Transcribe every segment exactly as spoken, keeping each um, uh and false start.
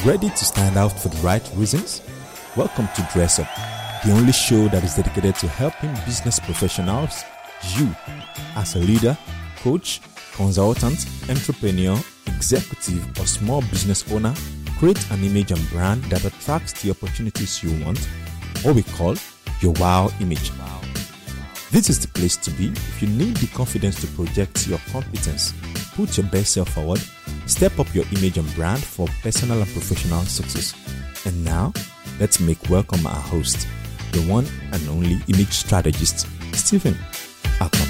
Ready to stand out for the right reasons? Welcome to Dress Up, the only show that is dedicated to helping business professionals, you, as a leader, coach, consultant, entrepreneur, executive, or small business owner, create an image and brand that attracts the opportunities you want, what we call your wow image. This is the place to be if you need the confidence to project your competence, put your best self forward, step up your image and brand for personal and professional success. And now, let's make welcome our host, the one and only image strategist, Stephen Akam.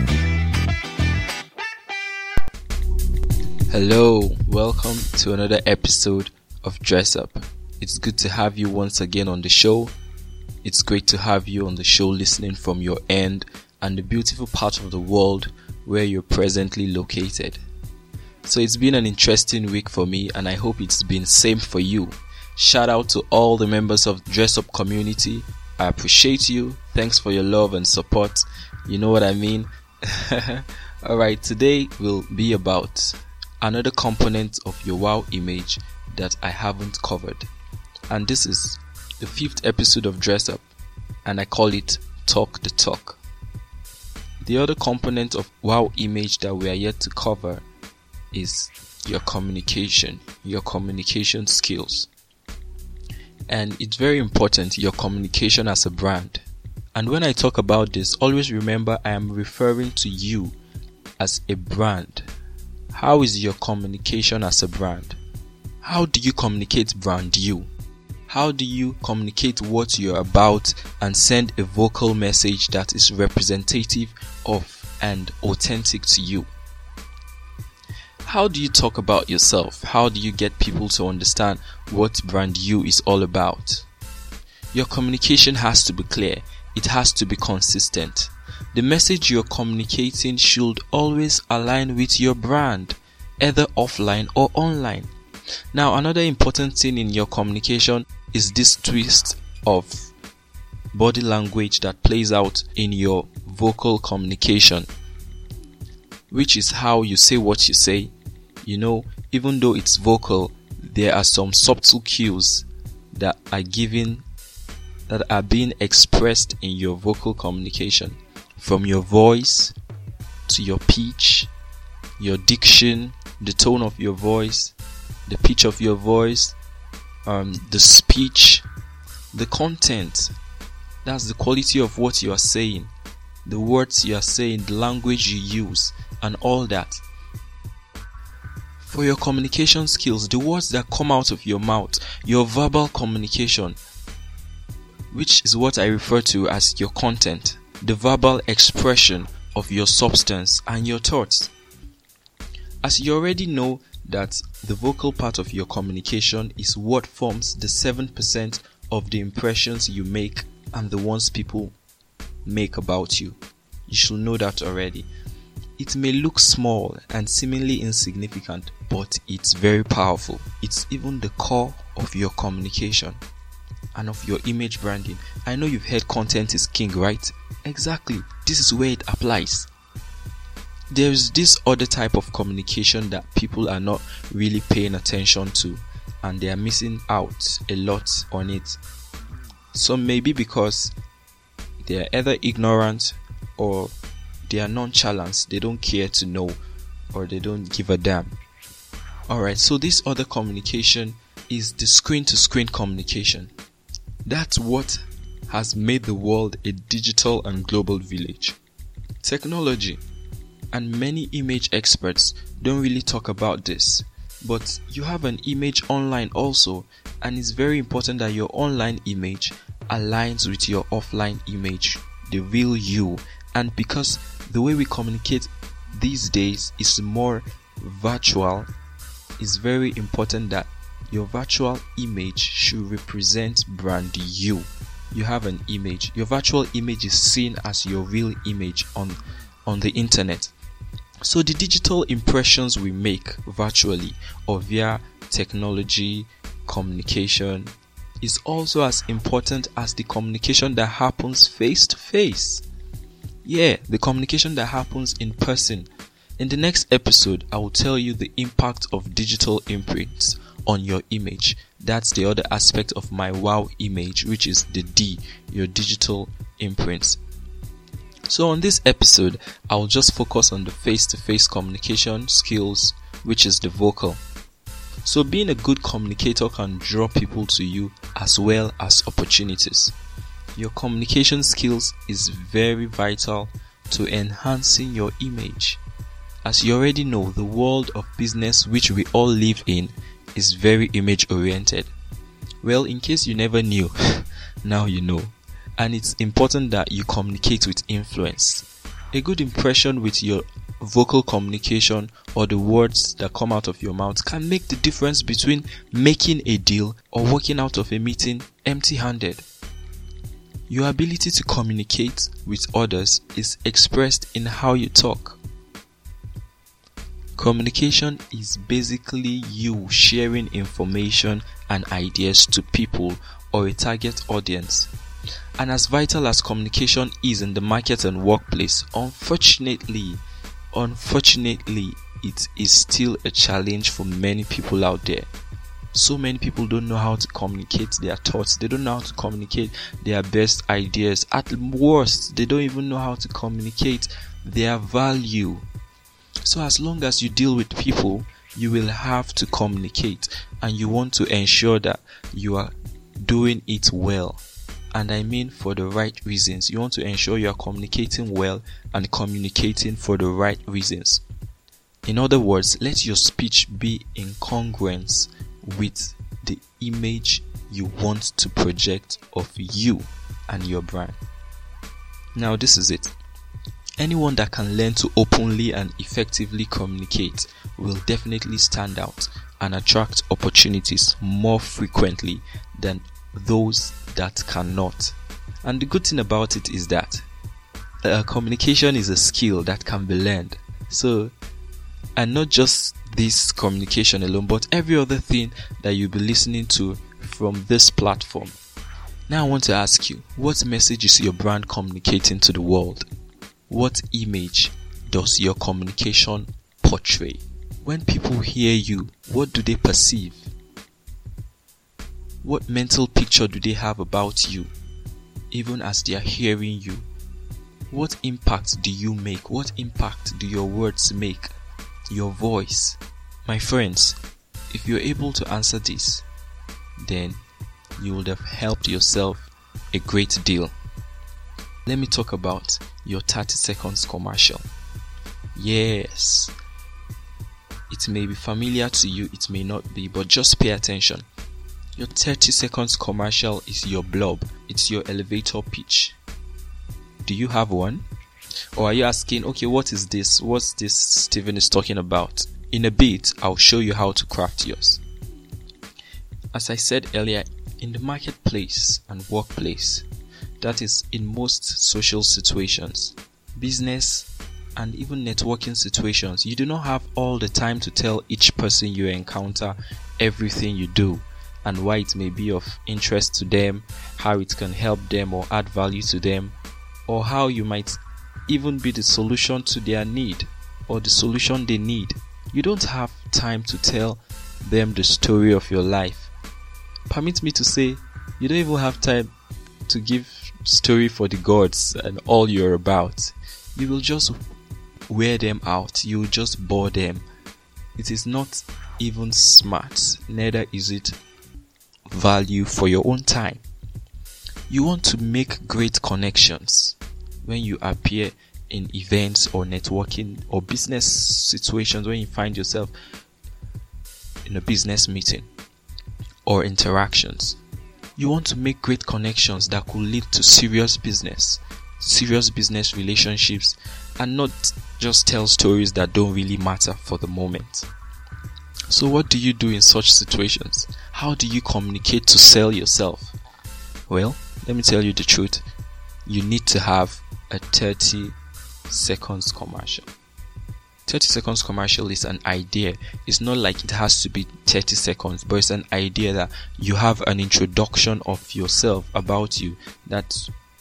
Hello, welcome to another episode of Dress Up. It's good to have you once again on the show. It's great to have you on the show listening from your end and the beautiful part of the world where you're presently located. So it's been an interesting week for me and I hope it's been same for you. Shout out to all the members of Dress Up community. I appreciate you. Thanks for your love and support. You know what I mean? Alright, today will be about another component of your wow image that I haven't covered. And this is the fifth episode of Dress Up, and I call it Talk the Talk. The other component of wow image that we are yet to cover is your communication, your communication skills. And it's very important, your communication as a brand. And when I talk about this, always remember I am referring to you as a brand. How is your communication as a brand? How do you communicate brand you? How do you communicate what you're about and send a vocal message that is representative of and authentic to you? How do you talk about yourself? How do you get people to understand what brand you is all about? Your communication has to be clear. It has to be consistent. The message you're communicating should always align with your brand, either offline or online. Now, another important thing in your communication is this twist of body language that plays out in your vocal communication, which is how you say what you say. You know, even though it's vocal, there are some subtle cues that are given, that are being expressed in your vocal communication, from your voice to your pitch, your diction, the tone of your voice, the pitch of your voice, um, the speech, the content. That's the quality of what you are saying, the words you are saying, the language you use, and all that. For your communication skills, the words that come out of your mouth, your verbal communication, which is what I refer to as your content, the verbal expression of your substance and your thoughts. As you already know, that the vocal part of your communication is what forms the seven percent of the impressions you make and the ones people make about you. You should know that already. It may look small and seemingly insignificant, but it's very powerful. It's even the core of your communication and of your image branding. I know you've heard content is king, right? Exactly. This is where it applies. There's this other type of communication that people are not really paying attention to, and they are missing out a lot on it. So maybe because they are either ignorant or they are nonchalant, they don't care to know, or they don't give a damn. Alright, so this other communication is the screen-to-screen communication. That's what has made the world a digital and global village. Technology and many image experts don't really talk about this, but you have an image online also, and it's very important that your online image aligns with your offline image, the real you. And because the way we communicate these days is more virtual, it's very important that your virtual image should represent brand you. You have an image. Your virtual image is seen as your real image on on the internet. So the digital impressions we make virtually or via technology communication is also as important as the communication that happens face to face. Yeah, the communication that happens in person. In the next episode, I will tell you the impact of digital imprints on your image. That's the other aspect of my wow image, which is the D, your digital imprint. So on this episode, I'll just focus on the face-to-face communication skills, which is the vocal. So being a good communicator can draw people to you as well as opportunities. Your communication skills is very vital to enhancing your image. As you already know, the world of business which we all live in is very image oriented. Well, in case you never knew, now you know. And it's important that you communicate with influence. A good impression with your vocal communication or the words that come out of your mouth can make the difference between making a deal or walking out of a meeting empty-handed. Your ability to communicate with others is expressed in how you talk. Communication is basically you sharing information and ideas to people or a target audience. And as vital as communication is in the market and workplace, unfortunately, unfortunately, it is still a challenge for many people out there. So many people don't know how to communicate their thoughts. They don't know how to communicate their best ideas. At worst, they don't even know how to communicate their value. So as long as you deal with people, you will have to communicate, and you want to ensure that you are doing it well. And I mean for the right reasons. You want to ensure you are communicating well and communicating for the right reasons. In other words, let your speech be in congruence with the image you want to project of you and your brand. Now, this is it. Anyone that can learn to openly and effectively communicate will definitely stand out and attract opportunities more frequently than those that cannot. And the good thing about it is that uh, communication is a skill that can be learned. So, and not just this communication alone, but every other thing that you'll be listening to from this platform. Now I want to ask you, what message is your brand communicating to the world? What image does your communication portray? When people hear you, what do they perceive? What mental picture do they have about you, even as they are hearing you? What impact do you make? What impact do your words make? Your voice? My friends, if you're able to answer this, then you would have helped yourself a great deal. Let me talk about your thirty seconds commercial. Yes, it may be familiar to you, it may not be, but just pay attention. Your thirty seconds commercial is your blurb. It's your elevator pitch. Do you have one? Or are you asking, okay, what is this? What's this Steven is talking about? In a bit, I'll show you how to craft yours. As I said earlier, in the marketplace and workplace, that is in most social situations, business and even networking situations, you do not have all the time to tell each person you encounter everything you do and why it may be of interest to them, how it can help them or add value to them, or how you might even be the solution to their need or the solution they need. You don't have time to tell them the story of your life. Permit me to say, you don't even have time to give story for the gods and all you're about. You will just wear them out. You will just bore them. It is not even smart, neither is it value for your own time. You want to make great connections when you appear in events or networking or business situations, when you find yourself in a business meeting or interactions. You want to make great connections that could lead to serious business, serious business relationships, and not just tell stories that don't really matter for the moment. So what do you do in such situations? How do you communicate to sell yourself? Well, let me tell you the truth. You need to have a thirty seconds commercial. thirty seconds commercial is an idea. It's not like it has to be thirty seconds, but it's an idea that you have an introduction of yourself, about you, that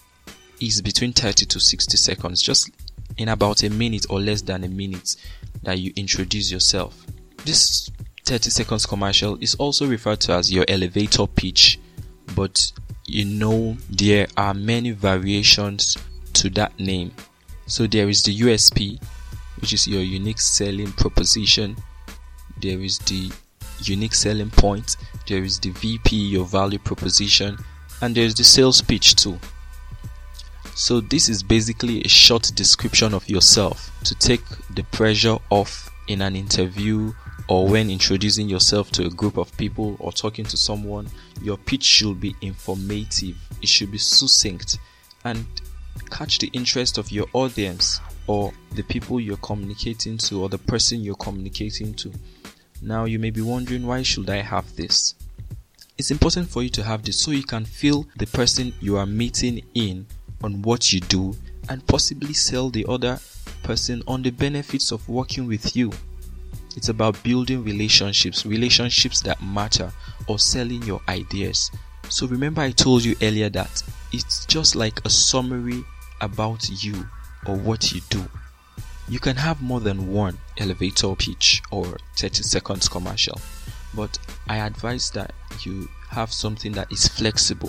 is between thirty to sixty seconds, just in about a minute or less than a minute, that you introduce yourself. This thirty seconds commercial is also referred to as your elevator pitch, but you know there are many variations to that name. So there is the U S P, which is your unique selling proposition. There is the unique selling point. There is the V P, your value proposition, and there is the sales pitch too. So this is basically a short description of yourself to take the pressure off in an interview or when introducing yourself to a group of people or talking to someone. Your pitch should be informative. It should be succinct and catch the interest of your audience or the people you're communicating to or the person you're communicating to. Now you may be wondering, why should I have this? It's important for you to have this so you can fill the person you are meeting in on what you do and possibly sell the other person on the benefits of working with you. It's about building relationships, relationships that matter, or selling your ideas. So remember I told you earlier that it's just like a summary about you or what you do. You can have more than one elevator pitch or thirty seconds commercial, but I advise that you have something that is flexible.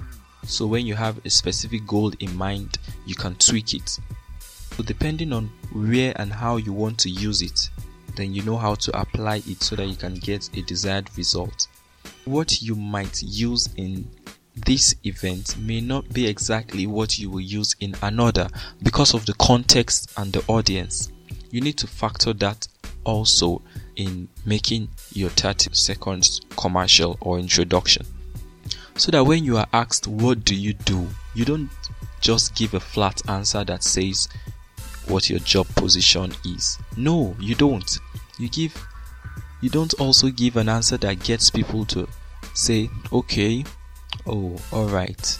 So when you have a specific goal in mind, you can tweak it. So depending on where and how you want to use it, then you know how to apply it so that you can get a desired result. What you might use in this event may not be exactly what you will use in another because of the context and the audience. You need to factor that also in making your thirty seconds commercial or introduction, so that when you are asked what do you do, you don't just give a flat answer that says what your job position is. No, you don't. You give you don't also give an answer that gets people to say, okay, oh, alright.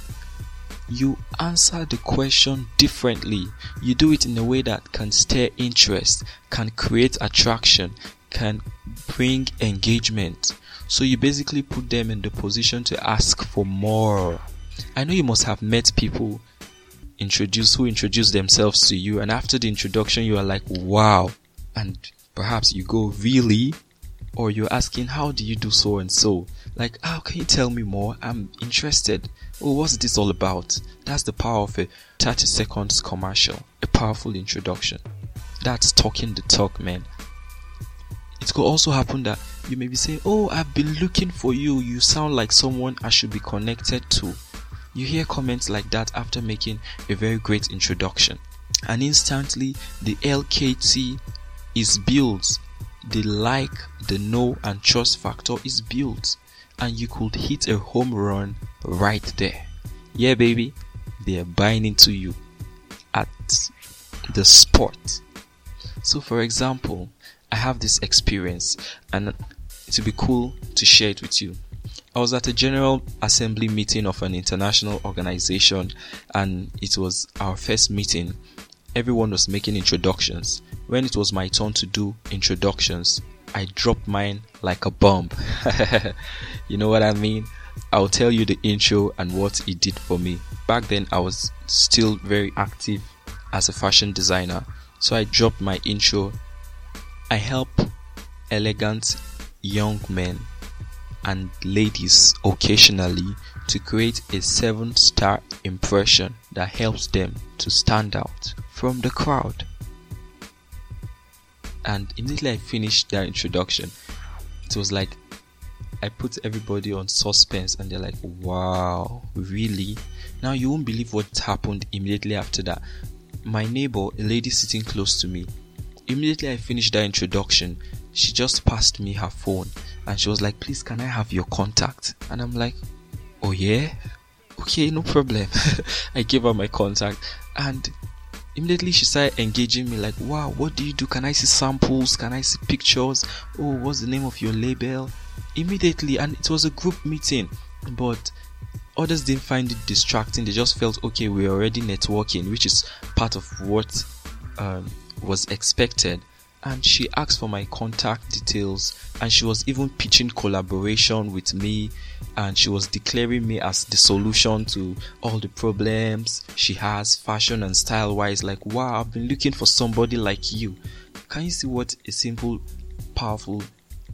You answer the question differently. You do it in a way that can stir interest, can create attraction, can bring engagement. So you basically put them in the position to ask for more. I know you must have met people introduce who introduce themselves to you, and after the introduction you are like, wow, and perhaps you go, really? Or you're asking, how do you do so and so? Like, how oh, can you tell me more? I'm interested. Oh, what's this all about? That's the power of a thirty seconds commercial, a powerful introduction. That's talking the talk, man. It could also happen that you may be saying, oh, I've been looking for you. You sound like someone I should be connected to. You hear comments like that after making a very great introduction, and instantly the L K T is built. The like, the know and trust factor is built, and you could hit a home run right there. Yeah, baby, they are buying into you at the spot. So for example, I have this experience and it would be cool to share it with you. I was at a general assembly meeting of an international organization, and it was our first meeting. Everyone was making introductions. When it was my turn to do introductions, I dropped mine like a bomb. You know what I mean? I'll tell you the intro and what it did for me. Back then, I was still very active as a fashion designer. So I dropped my intro. I help elegant young men and ladies occasionally to create a seven-star impression that helps them to stand out from the crowd. And immediately I finished that introduction, it was like I put everybody on suspense, and they're like, wow, really? Now you won't believe what happened immediately after that. My neighbor, a lady sitting close to me, immediately I finished that introduction, she just passed me her phone and she was like, please, can I have your contact? And I'm like, oh yeah? Okay, no problem. I gave her my contact, and immediately she started engaging me like, wow, what do you do? Can I see samples? Can I see pictures? Oh, what's the name of your label? Immediately, and it was a group meeting, but others didn't find it distracting. They just felt, okay, we're already networking, which is part of what um, was expected. And she asked for my contact details, and she was even pitching collaboration with me, and she was declaring me as the solution to all the problems she has fashion and style wise. Like, wow, I've been looking for somebody like you. Can you see what a simple, powerful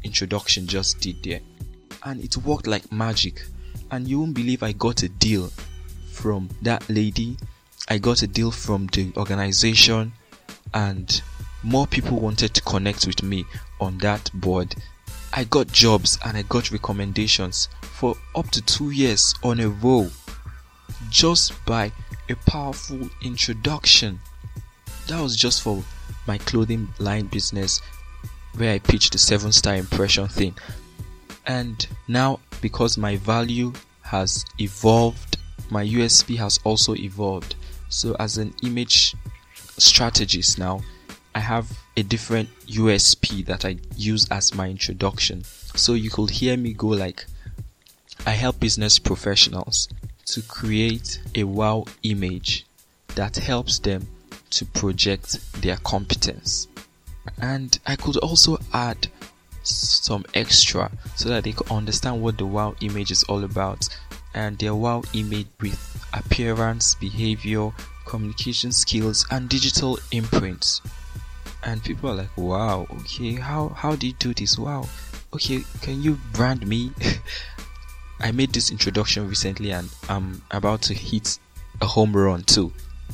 introduction just did there. And it worked like magic. And you won't believe I got a deal from that lady. I got a deal from the organization, and more people wanted to connect with me on that board. I got jobs and I got recommendations for up to two years on a row, just by a powerful introduction. That was just for my clothing line business, where I pitched the seven star impression thing. And now, because my value has evolved, my U S P has also evolved. So as an image strategist now, I have a different U S P that I use as my introduction. So you could hear me go like, I help business professionals to create a wow image that helps them to project their competence. And I could also add some extra so that they could understand what the wow image is all about, and their wow image with appearance, behavior, communication skills, and digital imprints. And people are like, wow, okay, how how do you do this? Wow, okay, can you brand me? I made this introduction recently and I'm about to hit a home run too.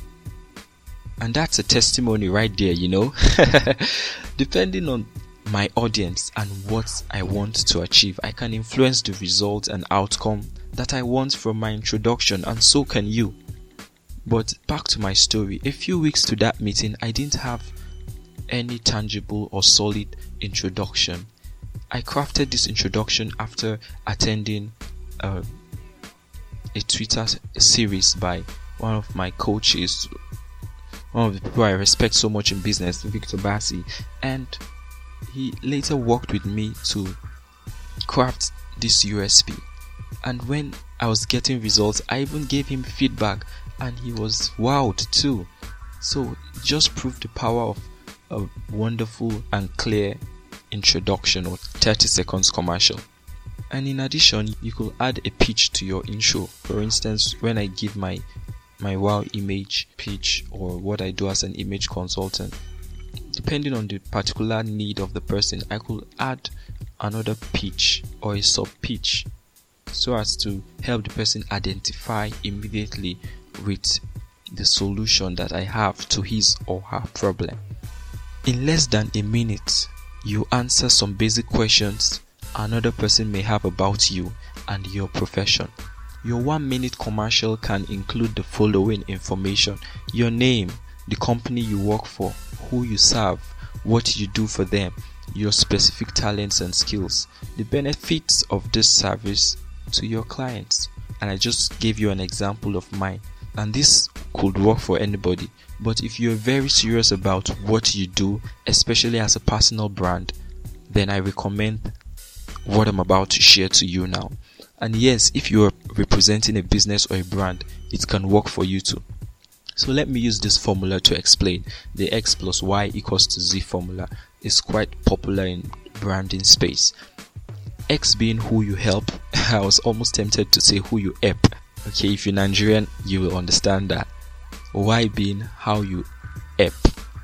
And that's a testimony right there, you know. Depending on my audience and what I want to achieve, I can influence the result and outcome that I want from my introduction, and so can you. But back to my story. A few weeks to that meeting, I didn't have any tangible or solid introduction. I crafted this introduction after attending uh, a Twitter series by one of my coaches, one of the people I respect so much in business, Victor Bassi, and he later worked with me to craft this U S P. And when I was getting results, I even gave him feedback and he was wowed too. So it just proved the power of a wonderful and clear introduction or thirty seconds commercial. And in addition, you could add a pitch to your intro. For instance, when I give my my wow image pitch or what I do as an image consultant, depending on the particular need of the person, I could add another pitch or a sub pitch so as to help the person identify immediately with the solution that I have to his or her problem. In less than a minute, you answer some basic questions another person may have about you and your profession. Your one minute commercial can include the following information: your name, the company you work for, who you serve, what you do for them, your specific talents and skills, the benefits of this service to your clients. And I just gave you an example of mine, and this could work for anybody. But if you're very serious about what you do, especially as a personal brand, then I recommend what I'm about to share to you now. And yes, if you're representing a business or a brand, it can work for you too. So let me use this formula to explain. The X plus Y equals to Z formula is quite popular in branding space. X being who you help. I was almost tempted to say who you ep. Okay, if you're Nigerian, you will understand that. Y being how you ep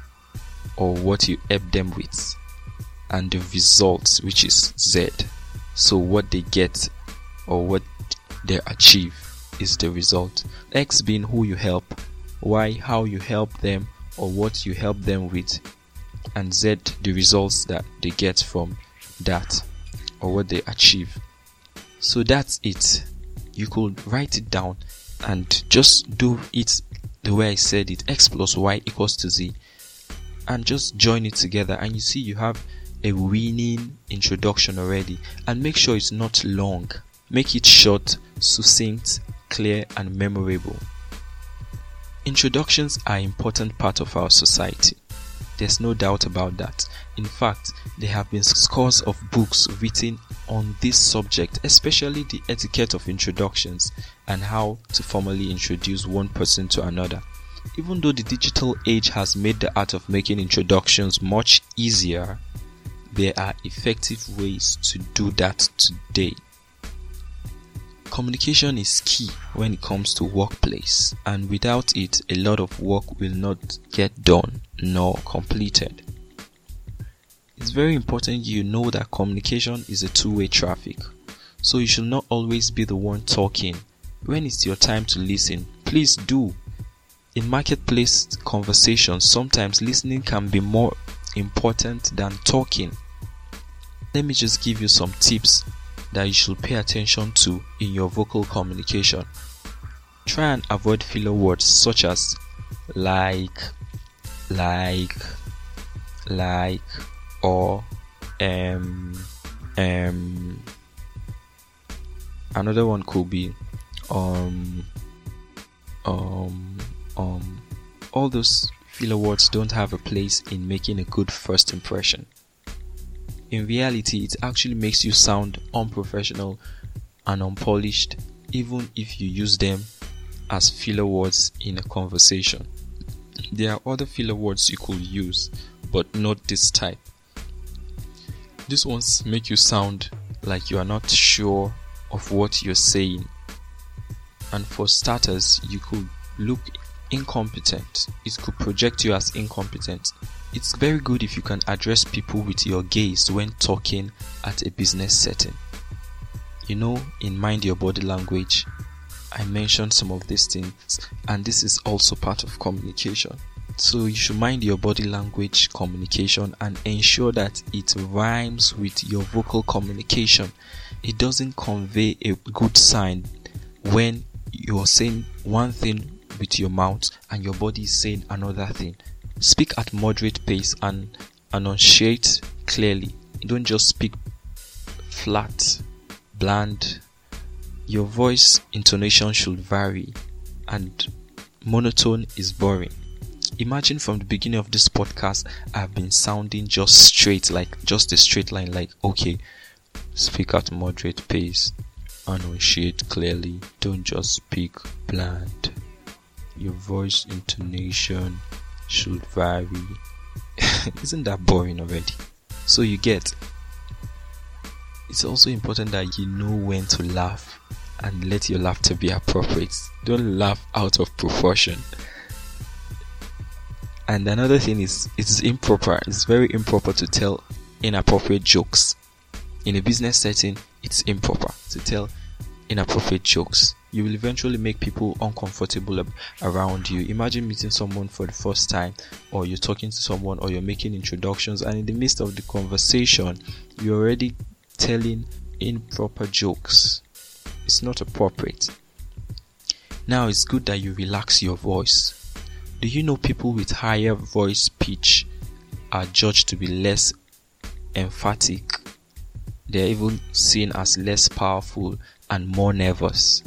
or what you ep them with. And the results, which is Z. So what they get or what they achieve is the result. X being who you help, Y how you help them or what you help them with, and Z the results that they get from that or what they achieve. So that's it. You could write it down and just do it the way I said it. X plus Y equals to Z, and just join it together and you see you have a winning introduction already. And make sure it's not long. Make it short, succinct, clear, and memorable. Introductions are an important part of our society. There's no doubt about that. In fact, there have been scores of books written on this subject, especially the etiquette of introductions and how to formally introduce one person to another. Even though the digital age has made the art of making introductions much easier, there are effective ways to do that today. Communication is key when it comes to workplace, and without it, a lot of work will not get done nor completed. It's very important you know that communication is a two-way traffic. So you should not always be the one talking. When it's your time to listen, please do. In marketplace conversations, sometimes listening can be more important than talking. Let me just give you some tips that you should pay attention to in your vocal communication. Try and avoid filler words such as like, like, like, or um, um. Another one could be um, um, um. All those filler words don't have a place in making a good first impression. In reality, it actually makes you sound unprofessional and unpolished, even if you use them as filler words in a conversation. There are other filler words you could use, but not this type. These ones make you sound like you are not sure of what you're saying. And for starters, you could look incompetent. It could project you as incompetent. It's very good if you can address people with your gaze when talking at a business setting. You know, in Mind Your Body Language, I mentioned some of these things, and this is also part of communication. So you should mind your body language communication and ensure that it rhymes with your vocal communication. It doesn't convey a good sign when you're saying one thing with your mouth and your body is saying another thing. Speak at moderate pace and enunciate clearly. Don't just speak flat, bland. Your voice intonation should vary, and monotone is boring. Imagine from the beginning of this podcast, I've been sounding just straight, like just a straight line, like, okay, speak at moderate pace, enunciate clearly, don't just speak bland. Your voice intonation should vary. Isn't that boring already? So you get, it's also important that you know when to laugh and let your laughter be appropriate. Don't laugh out of proportion. And another thing is, it's improper. It's very improper to tell inappropriate jokes. In a business setting, it's improper to tell inappropriate jokes. You will eventually make people uncomfortable around you. Imagine meeting someone for the first time, or you're talking to someone, or you're making introductions, and in the midst of the conversation, you're already telling improper jokes. It's not appropriate. Now, it's good that you relax your voice. Do you know people with higher voice pitch are judged to be less emphatic? They're even seen as less powerful and more nervous.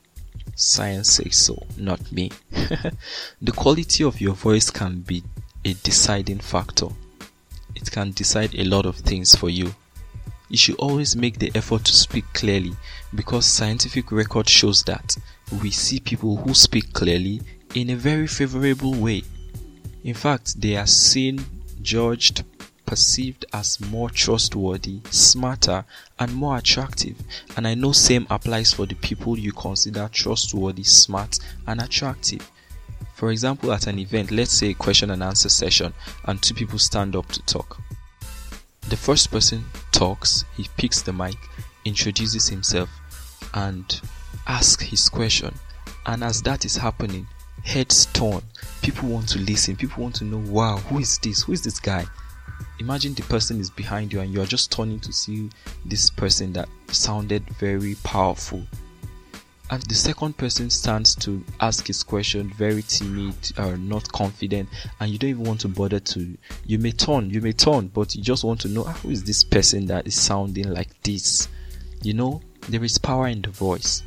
Science says so, not me. The quality of your voice can be a deciding factor. It can decide a lot of things for you. You should always make the effort to speak clearly, because scientific record shows that we see people who speak clearly in a very favorable way. In fact, they are seen, judged, perceived as more trustworthy, smarter, and more attractive. And I know same applies for the people you consider trustworthy, smart, and attractive. For example, at an event, let's say a question and answer session, and two people stand up to talk. The first person talks, he picks the mic, introduces himself, and asks his question. And as that is happening, heads turn. People want to listen. People want to know, wow, who is this? Who is this guy? Imagine the person is behind you and you are just turning to see this person that sounded very powerful. And the second person stands to ask his question, very timid or not confident, and you don't even want to bother to. You may turn, you may turn, but you just want to know, ah, who is this person that is sounding like this? You know, there is power in the voice.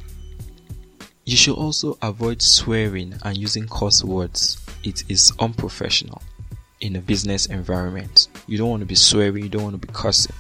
You should also avoid swearing and using curse words. It is unprofessional in a business environment. You don't want to be swearing, you don't want to be cursing.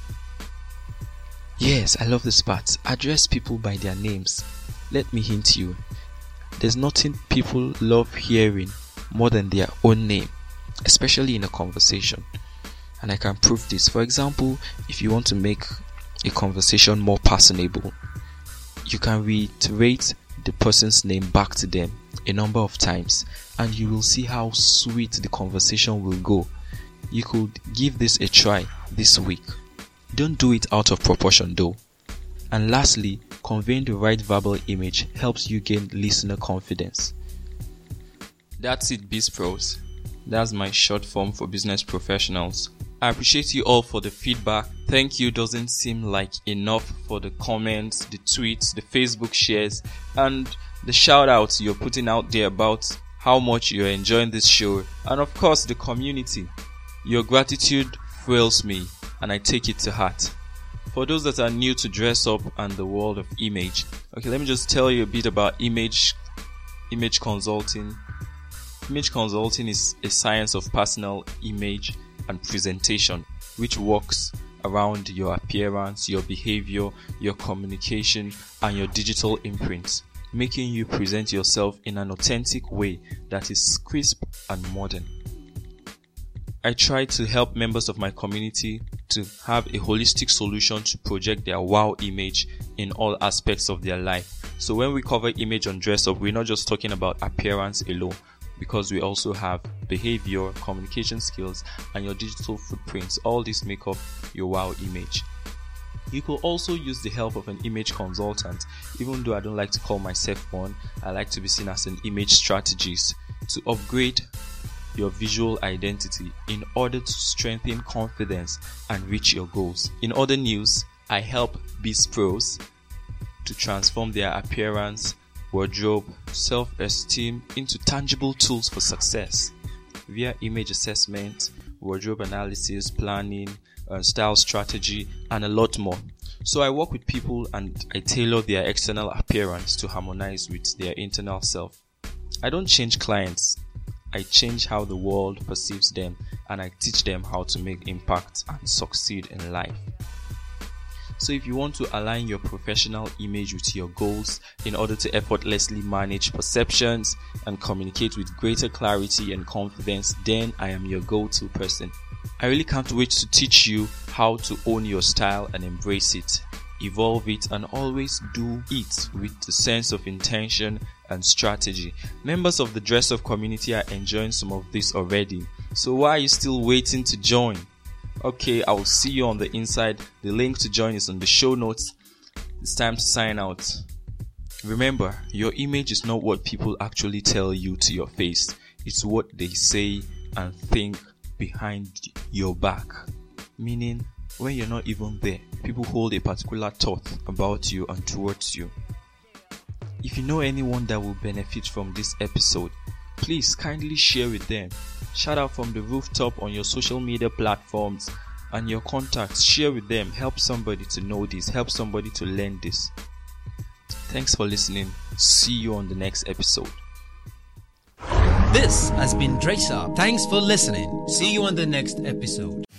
Yes, I love this part. Address people by their names. Let me hint you, there's nothing people love hearing more than their own name, especially in a conversation. And I can prove this. For example, if you want to make a conversation more personable, you can reiterate the person's name back to them a number of times, and you will see how sweet the conversation will go. you could give this a try this week. Don't do it out of proportion though. And lastly, conveying the right verbal image helps you gain listener confidence. That's it, Biz Pros. That's my short form for business professionals. I appreciate you all for the feedback. Thank you doesn't seem like enough for the comments, the tweets, the Facebook shares, and the shout outs you're putting out there about how much you're enjoying this show, and of course the community. Your gratitude thrills me and I take it to heart. For those that are new to Dress Up and the world of image, okay, let me just tell you a bit about image image consulting. Image consulting is a science of personal image and presentation, which works around your appearance, your behavior, your communication, and your digital imprint, making you present yourself in an authentic way that is crisp and modern. I try to help members of my community to have a holistic solution to project their wow image in all aspects of their life. So when we cover image on Dress Up, we're not just talking about appearance alone, because we also have behavior, communication skills, and your digital footprints. All these make up your wow image. You could also use the help of an image consultant. Even though I don't like to call myself one, I like to be seen as an image strategist to upgrade your visual identity in order to strengthen confidence and reach your goals. In other news, I help Biz Pros to transform their appearance, wardrobe, self-esteem into tangible tools for success via image assessment, wardrobe analysis, planning, uh, style strategy, and a lot more. So I work with people and I tailor their external appearance to harmonize with their internal self. I don't change clients. I change how the world perceives them, and I teach them how to make impact and succeed in life. So if you want to align your professional image with your goals in order to effortlessly manage perceptions and communicate with greater clarity and confidence, then I am your go-to person. I really can't wait to teach you how to own your style and embrace it, evolve it, and always do it with the sense of intention and strategy. Members of the Dress Up community are enjoying some of this already. So why are you still waiting to join? Okay, I will see you on the inside. The link to join is on the show notes. It's time to sign out. Remember, your image is not what people actually tell you to your face. It's what they say and think behind your back. Meaning, when you're not even there, people hold a particular thought about you and towards you. If you know anyone that will benefit from this episode, please kindly share with them. Shout out from the rooftop on your social media platforms and your contacts. Share with them. Help somebody to know this. Help somebody to learn this. Thanks for listening. See you on the next episode. This has been Dress Up. Thanks for listening. See you on the next episode.